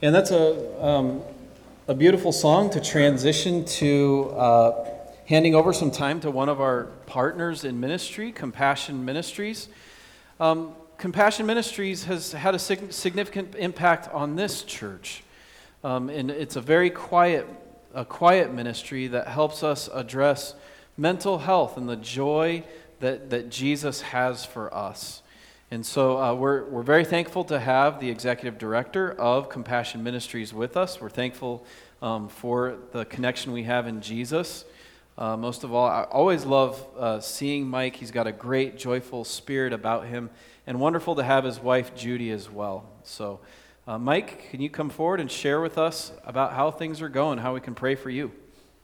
And that's a beautiful song to transition to handing over some time to one of our partners in ministry, Compassion Ministries. Compassion Ministries has had a significant impact on this church. And it's a very quiet ministry that helps us address mental health and the joy that Jesus has for us. And so we're very thankful to have the executive director of Compassion Ministries with us. We're thankful for the connection we have in Jesus. Most of all, I always love seeing Mike. He's got a great, joyful spirit about him, and wonderful to have his wife, Judy, as well. So, Mike, can you come forward and share with us about how things are going, how we can pray for you?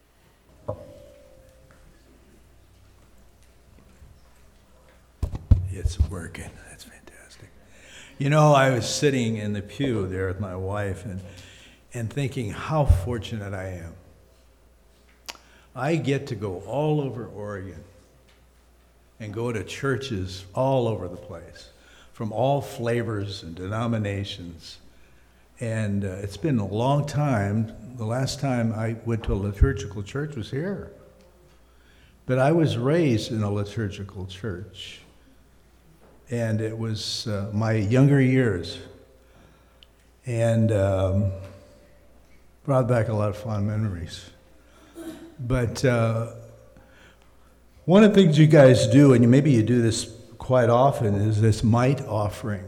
It's working. That's fantastic. You know, I was sitting in the pew there with my wife and thinking how fortunate I am. I get to go all over Oregon and go to churches all over the place, from all flavors and denominations. And it's been a long time. The last time I went to a liturgical church was here. But I was raised in a liturgical church. And it was my younger years. And brought back a lot of fond memories. But one of the things you guys do, and maybe you do this quite often, is this mite offering.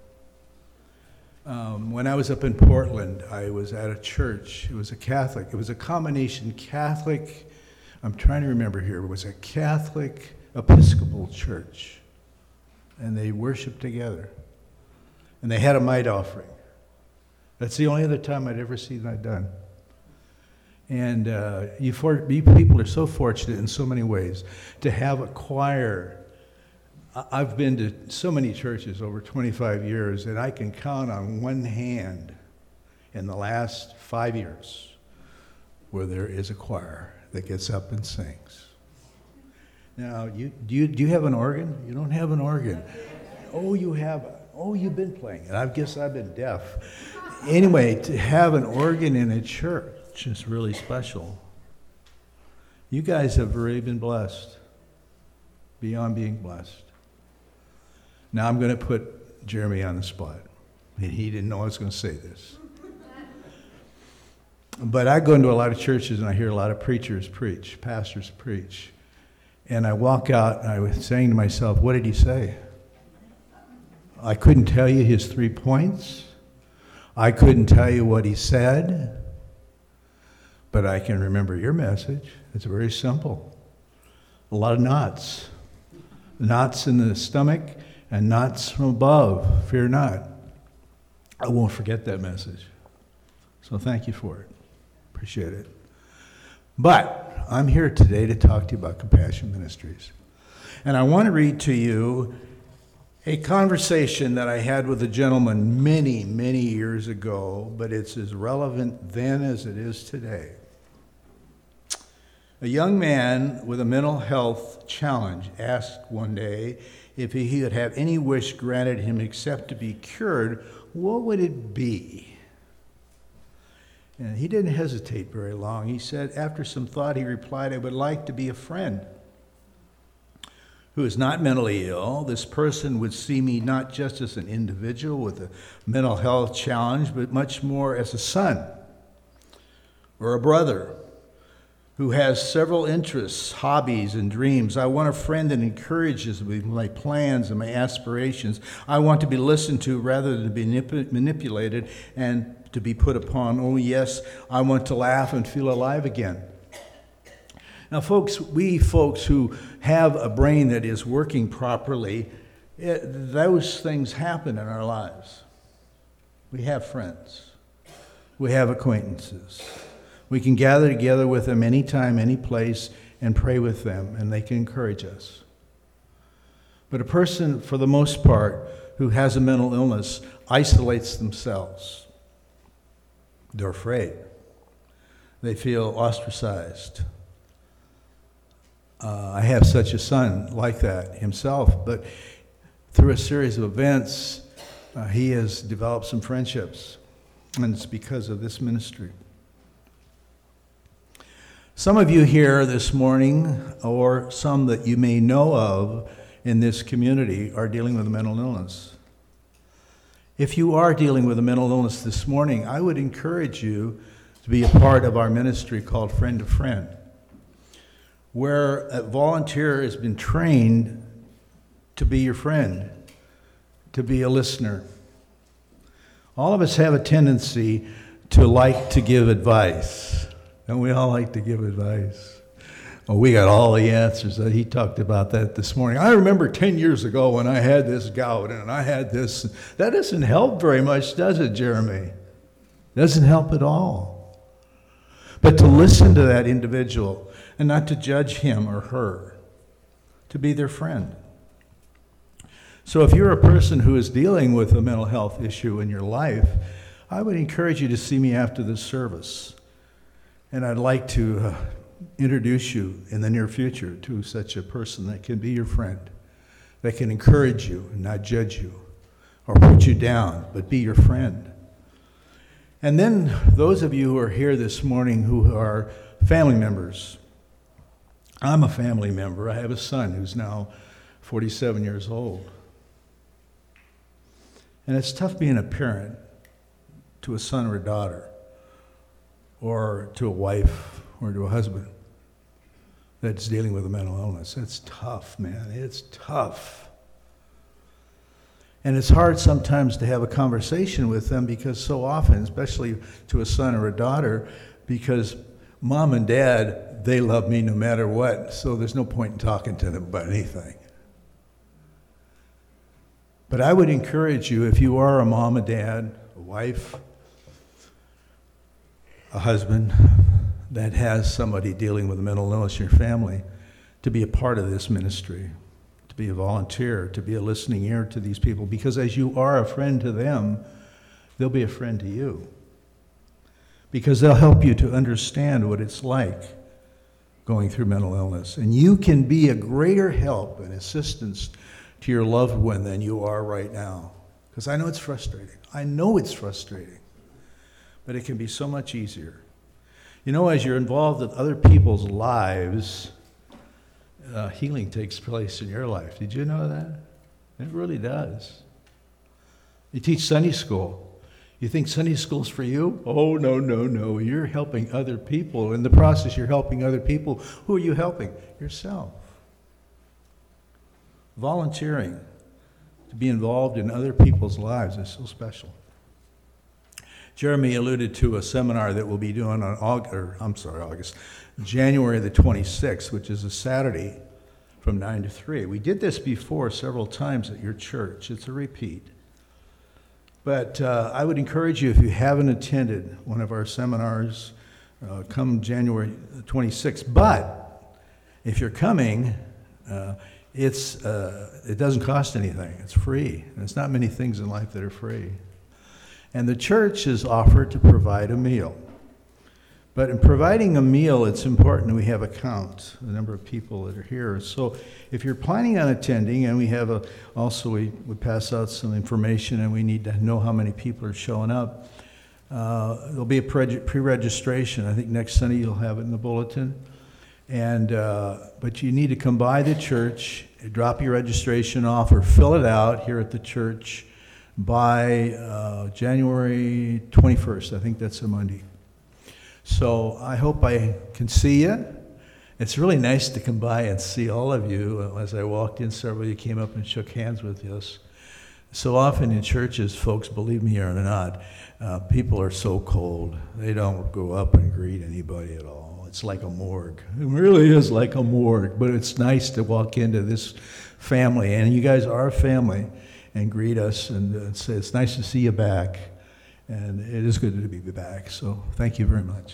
When I was up in Portland, I was at a church. It was a Catholic. It was a combination Catholic, I'm trying to remember here, it was a Catholic Episcopal church. And they worshiped together. And they had a mite offering. That's the only other time I'd ever seen that done. And you people are so fortunate in so many ways to have a choir. I've been to so many churches over 25 years, and I can count on one hand in the last 5 years where there is a choir that gets up and sings. Now, do you have an organ? You don't have an organ. Oh, you have. Oh, you've been playing it. I guess I've been deaf. Anyway, to have an organ in a church is really special. You guys have really been blessed, beyond being blessed. Now I'm going to put Jeremy on the spot. He didn't know I was going to say this. But I go into a lot of churches and I hear a lot of preachers preach, pastors preach. And I walk out and I was saying to myself, what did he say? I couldn't tell you his 3 points. I couldn't tell you what he said. But I can remember your message. It's very simple. A lot of knots. Knots in the stomach and knots from above. Fear not. I won't forget that message. So thank you for it. Appreciate it. But I'm here today to talk to you about Compassion Ministries. And I want to read to you a conversation that I had with a gentleman many, many years ago, but it's as relevant then as it is today. A young man with a mental health challenge asked one day if he could have any wish granted him except to be cured, what would it be? And he didn't hesitate very long. He said, after some thought, he replied, I would like to be a friend who is not mentally ill. This person would see me not just as an individual with a mental health challenge, but much more as a son or a brother who has several interests, hobbies, and dreams. I want a friend that encourages me with my plans and my aspirations. I want to be listened to rather than be manipulated and to be put upon. Oh, yes, I want to laugh and feel alive again. Now, we folks who have a brain that is working properly, those things happen in our lives. We have friends. We have acquaintances. We can gather together with them anytime, any place, and pray with them, and they can encourage us. But a person, for the most part, who has a mental illness isolates themselves. They're afraid. They feel ostracized. I have such a son like that himself, but through a series of events, he has developed some friendships and it's because of this ministry. Some of you here this morning, or some that you may know of in this community, are dealing with a mental illness. If you are dealing with a mental illness this morning, I would encourage you to be a part of our ministry called Friend to Friend, where a volunteer has been trained to be your friend, to be a listener. All of us have a tendency to like to give advice. Don't we all like to give advice? Well, we got all the answers. He talked about that this morning. I remember 10 years ago when I had this gout and I had this. That doesn't help very much, does it, Jeremy? Doesn't help at all. But to listen to that individual and not to judge him or her, to be their friend. So if you're a person who is dealing with a mental health issue in your life, I would encourage you to see me after this service. And I'd like to introduce you in the near future to such a person that can be your friend, that can encourage you and not judge you or put you down, but be your friend. And then those of you who are here this morning who are family members. I'm a family member. I have a son who's now 47 years old. And it's tough being a parent to a son or a daughter, or to a wife, or to a husband that's dealing with a mental illness. It's tough, man. It's tough. And it's hard sometimes to have a conversation with them because so often, especially to a son or a daughter, because mom and dad, they love me no matter what, so there's no point in talking to them about anything. But I would encourage you, if you are a mom, a dad, a wife, a husband that has somebody dealing with a mental illness in your family, to be a part of this ministry, to be a volunteer, to be a listening ear to these people, because as you are a friend to them, they'll be a friend to you. Because they'll help you to understand what it's like going through mental illness. And you can be a greater help and assistance to your loved one than you are right now. Because I know it's frustrating. I know it's frustrating. But it can be so much easier. You know, as you're involved with other people's lives, healing takes place in your life. Did you know that? It really does. You teach Sunday school. You think Sunday school's for you? Oh, no, no, no. You're helping other people. In the process, you're helping other people. Who are you helping? Yourself. Volunteering to be involved in other people's lives is so special. Jeremy alluded to a seminar that we'll be doing on January the 26th, which is a Saturday from 9 to 3. We did this before several times at your church. It's a repeat. But I would encourage you, if you haven't attended one of our seminars, come January 26th. But if you're coming, it doesn't cost anything. It's free. There's not many things in life that are free. And the church is offered to provide a meal. But in providing a meal, it's important that we have a count, the number of people that are here. So if you're planning on attending, and we have we pass out some information, and we need to know how many people are showing up. There'll be a pre-registration. I think next Sunday you'll have it in the bulletin. But you need to come by the church, drop your registration off, or fill it out here at the church by January 21st. I think that's a Monday. So I hope I can see you. It's really nice to come by and see all of you. As I walked in, several of you came up and shook hands with us. So often in churches, folks, believe me or not, people are so cold. They don't go up and greet anybody at all. It's like a morgue. It really is like a morgue, but it's nice to walk into this family, and you guys are a family, and greet us and say, it's nice to see you back. And it is good to be back, so thank you very much.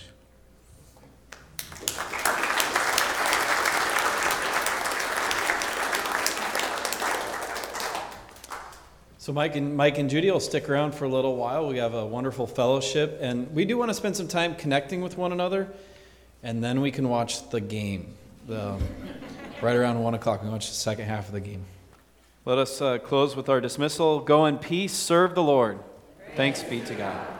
So Mike and Judy will stick around for a little while. We have a wonderful fellowship, and we do want to spend some time connecting with one another, and then we can watch the game. Right around 1 o'clock, we watch the second half of the game. Let us close with our dismissal. Go in peace, serve the Lord. Thanks be to God.